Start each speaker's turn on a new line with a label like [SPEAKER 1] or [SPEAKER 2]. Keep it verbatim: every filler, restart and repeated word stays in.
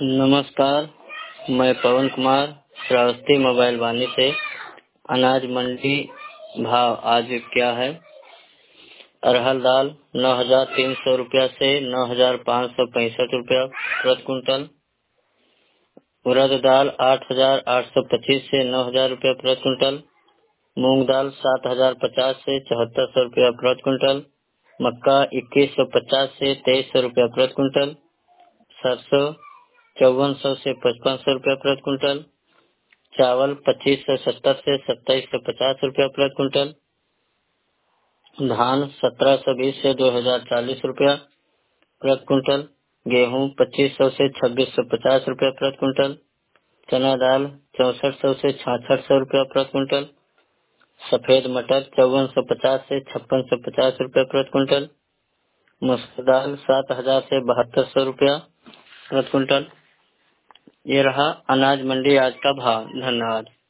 [SPEAKER 1] नमस्कार, मैं पवन कुमार श्रावस्ती मोबाइल वानी से। अनाज मंडी भाव आज क्या है? अरहर दाल नौ हजार तीन सौ रुपया से नौ हजार पाँच सौ पैंसठ रुपया प्रति कुंटल। उड़द दाल आठ हजार आठ सौ पच्चीस से नौ हजार रुपया प्रति कुंटल। मूंग दाल सात हजार पचास से चौहत्तर सौ रुपया प्रति कुंटल। मक्का इक्कीस सौ पचास से तेईस सौ रुपया प्रति कुंटल। सरसों चौवन सौ से पचपन सौ रुपया प्रति कुंटल। चावल पच्चीस सौ सत्तर से सत्ताईस सौ पचास रुपया प्रति कुंटल। धान सत्रह सौ बीस से दो हजार चालीस रुपया प्रति कुंटल। गेहूं पच्चीस सौ से छब्बीस सौ पचास रुपया प्रति कुंटल। चना दाल चौसठ सौ से छाछठ सौ रुपया प्रति कुंटल। सफेद मटर चौवन सौ पचास से छप्पन सौ पचास रुपया प्रति कुंटल। मसूर दाल सात हजार से बहत्तर सौ रुपया प्रति कुंटल। ये रहा अनाज मंडी आज का भाव। धन्यवाद।